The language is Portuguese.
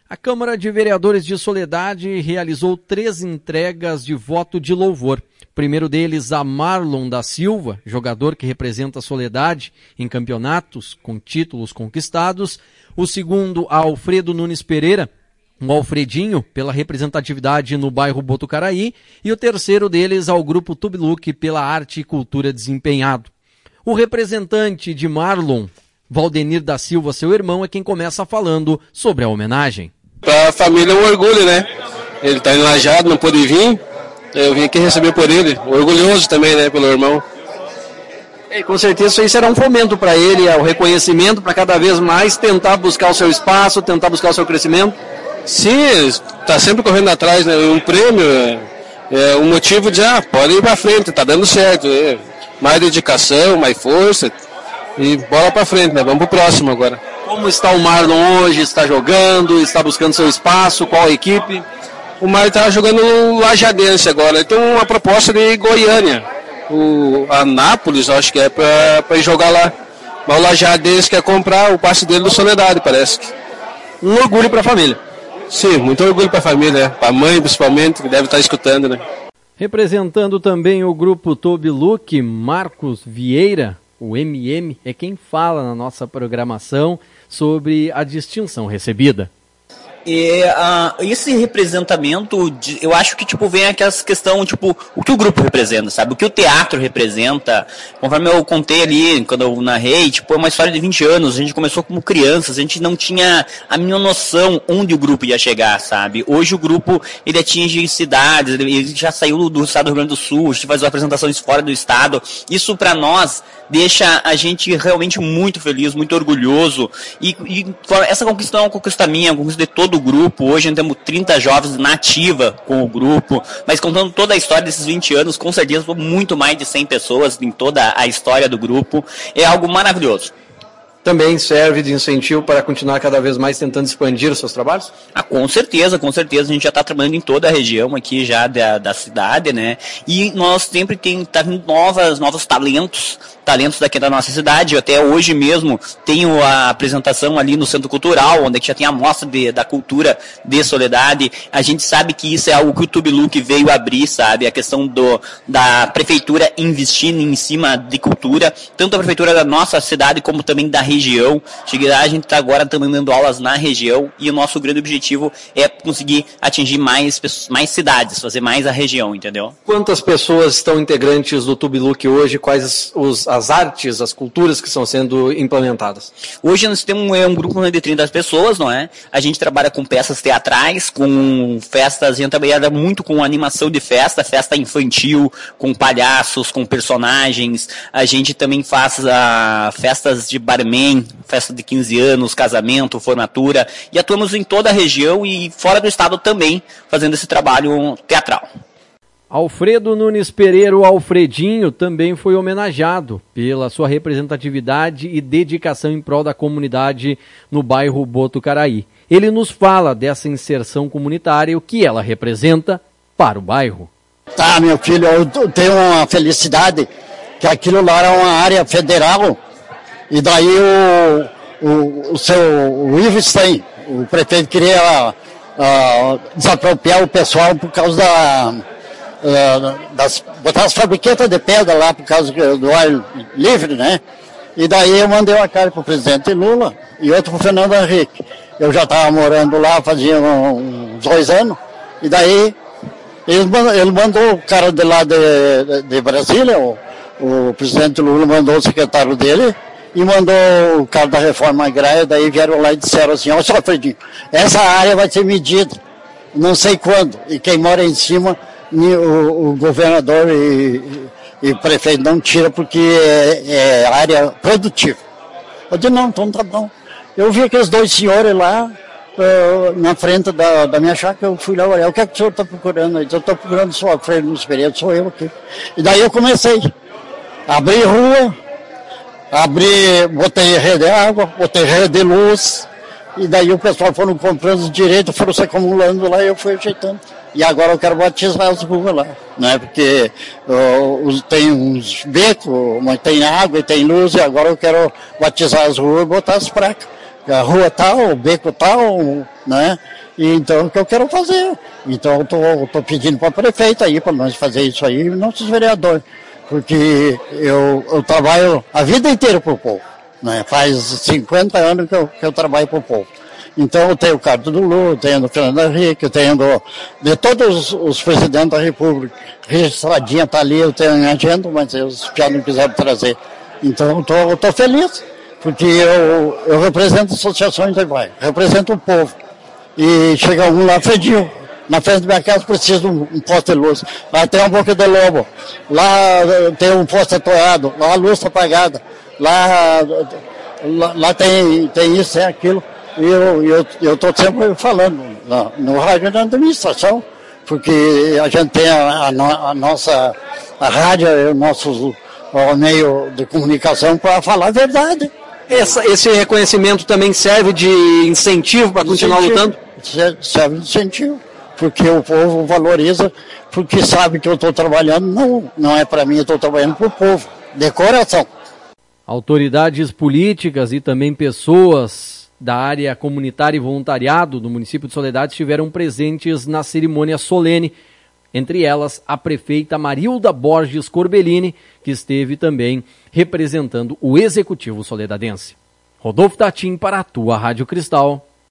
A Câmara de Vereadores de Soledade realizou 3 entregas de voto de louvor. O primeiro deles a Marlon da Silva, jogador que representa a Soledade em campeonatos com títulos conquistados. O segundo a Alfredo Nunes Pereira, o Alfredinho, pela representatividade no bairro Botucaraí. E o terceiro deles ao Grupo Tubiluque, pela arte e cultura desempenhado. O representante de Marlon, Valdenir da Silva, seu irmão, é quem começa falando sobre a homenagem. Para a família é um orgulho, né? Ele está enlajado, não pôde vir. Eu vim aqui receber por ele. Orgulhoso também, né, pelo irmão. E com certeza isso aí será um fomento para ele, o reconhecimento, para cada vez mais tentar buscar o seu espaço, tentar buscar o seu crescimento. Sim, está sempre correndo atrás, né? Um prêmio é um motivo de, pode ir para frente, tá dando certo. Mais dedicação, mais força e bola para frente, né? Vamos pro próximo agora. Como está o Marlon hoje? Está jogando? Está buscando seu espaço? Qual a equipe? O Marlon está jogando no Lajadense agora. Ele tem uma proposta de Goiânia. O Anápolis, acho que é para ir jogar lá. Mas o Lajadense quer comprar o passe dele do Soledade, parece. Um orgulho para a família. Sim, muito orgulho para a família, para a mãe principalmente, que deve estar escutando, né? Representando também o Grupo Tubiluque, Marcos Vieira, o MM, é quem fala na nossa programação sobre a distinção recebida. Esse representamento, eu acho que vem aquela questão, o que o grupo representa, sabe? O que o teatro representa. Conforme eu contei ali, quando eu narrei, é uma história de 20 anos, a gente começou como crianças, a gente não tinha a mínima noção onde o grupo ia chegar, sabe? Hoje o grupo, ele atinge cidades, ele já saiu do estado do Rio Grande do Sul, a gente faz apresentações fora do estado. Isso para nós deixa a gente realmente muito feliz, muito orgulhoso. E essa conquista não é uma conquista minha, é uma conquista de todo o grupo. Hoje nós temos 30 jovens na ativa com o grupo, mas contando toda a história desses 20 anos, com certeza muito mais de 100 pessoas em toda a história do grupo. É algo maravilhoso. Também serve de incentivo para continuar cada vez mais tentando expandir os seus trabalhos? Com certeza, a gente já está trabalhando em toda a região aqui já da cidade, né? E nós sempre tá vindo novos talentos daqui da nossa cidade. Até hoje mesmo tenho a apresentação ali no Centro Cultural, onde já tem a mostra da cultura de Soledade. A gente sabe que isso é algo que o Tubiluque veio abrir, sabe? A questão da prefeitura investindo em cima de cultura, tanto a prefeitura da nossa cidade como também da região. A gente está agora também dando aulas na região e o nosso grande objetivo é conseguir atingir mais cidades, fazer mais a região, entendeu? Quantas pessoas estão integrantes do Tubiluque hoje? Quais as artes, as culturas que estão sendo implementadas? Hoje nós temos um grupo de 30 pessoas, não é? A gente trabalha com peças teatrais, com festas, a gente trabalha muito com animação de festa infantil, com palhaços, com personagens. A gente também faz festas de barman, festa de 15 anos, casamento, formatura, e atuamos em toda a região e fora do estado também, fazendo esse trabalho teatral. Alfredo Nunes Pereira, o Alfredinho, também foi homenageado pela sua representatividade e dedicação em prol da comunidade no bairro Botucaraí. Ele nos fala dessa inserção comunitária e o que ela representa para o bairro. Meu filho, eu tenho uma felicidade que aquilo lá era uma área federal. E daí o Ives tem, o prefeito queria desapropriar o pessoal por causa botar as fabriquetas de pedra lá por causa do ar livre, né? E daí eu mandei uma carta para o presidente Lula e outra para o Fernando Henrique. Eu já estava morando lá fazia uns 2 anos, e daí ele mandou o cara de lá de Brasília, o presidente Lula mandou o secretário dele, e mandou o cara da reforma agrária, daí vieram lá e disseram assim, ó, só Fredinho, essa área vai ser medida, não sei quando, e quem mora em cima, o governador e o prefeito não tira porque é área produtiva. Eu disse, não, então tá bom. Eu vi aqueles 2 senhores lá, na frente da minha chácara, eu fui lá olhar, o que é que o senhor está procurando? Eu estou procurando só Alfredo Nunes Pereira, sou eu aqui. E daí eu comecei a abrir rua, botei rede de água, botei rede de luz, e daí o pessoal foram comprando os direitos, foram se acumulando lá e eu fui ajeitando. E agora eu quero batizar as ruas lá, né? Porque tem uns becos, mas tem água e tem luz, e agora eu quero batizar as ruas e botar as placas. A rua tal, o beco tal, né? E então, o que eu quero fazer? Então, eu estou pedindo para a prefeita aí, para nós fazer isso aí, e nossos vereadores. Porque eu trabalho a vida inteira para o povo. Né? Faz 50 anos que eu trabalho para o povo. Então, eu tenho o Carlos do Lula, eu tenho o Fernando Henrique, eu tenho de todos os presidentes da República. Registradinha está ali, eu tenho em agenda, mas eles já não quiseram trazer. Então, eu estou feliz, porque eu represento associações de bairro, represento o povo. E chega um lá fedido. Na frente da minha casa precisa de um poste de luz. Lá tem um boca de lobo. Lá tem um poste atoado. Lá a luz está apagada. Lá tem isso, tem aquilo. E eu estou sempre falando no rádio da administração, porque a gente tem a nossa rádio, o nosso meio de comunicação para falar a verdade. Esse reconhecimento também serve de incentivo para continuar lutando? Serve de incentivo, porque o povo valoriza, porque sabe que eu estou trabalhando, não é para mim, eu estou trabalhando para o povo, de coração. Autoridades políticas e também pessoas da área comunitária e voluntariado do município de Soledade estiveram presentes na cerimônia solene, entre elas a prefeita Marilda Borges Corbellini, que esteve também representando o executivo soledadense. Rodolfo Tatim para a tua Rádio Cristal.